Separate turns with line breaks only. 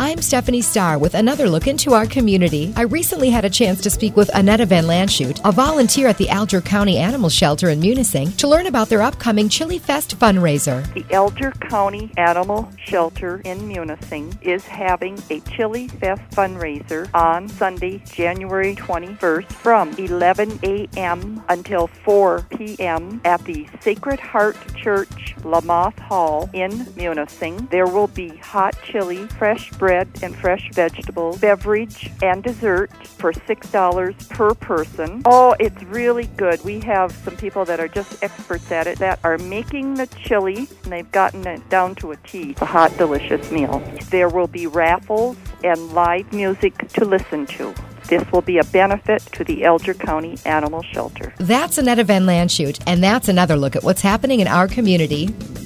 I'm Stephanie Starr with another look into our community. I recently had a chance to speak with Annetta Van Lanschut, a volunteer at the Alger County Animal Shelter in Munising, to learn about their upcoming Chili Fest fundraiser.
The Alger County Animal Shelter in Munising is having a Chili Fest fundraiser on Sunday, January 21st from 11 a.m. until 4 p.m. at the Sacred Heart Church, Lamoth Hall in Munising. There will be hot chili, fresh bread and fresh vegetables, beverage, and dessert for $6 per person. Oh, it's really good. We have some people that are just experts at it that are making the chili, and they've gotten it down to a T. It's a hot, delicious meal. There will be raffles and live music to listen to. This will be a benefit to the Alger County Animal Shelter.
That's Annetta Van Lanschut, and that's another look at what's happening in our community.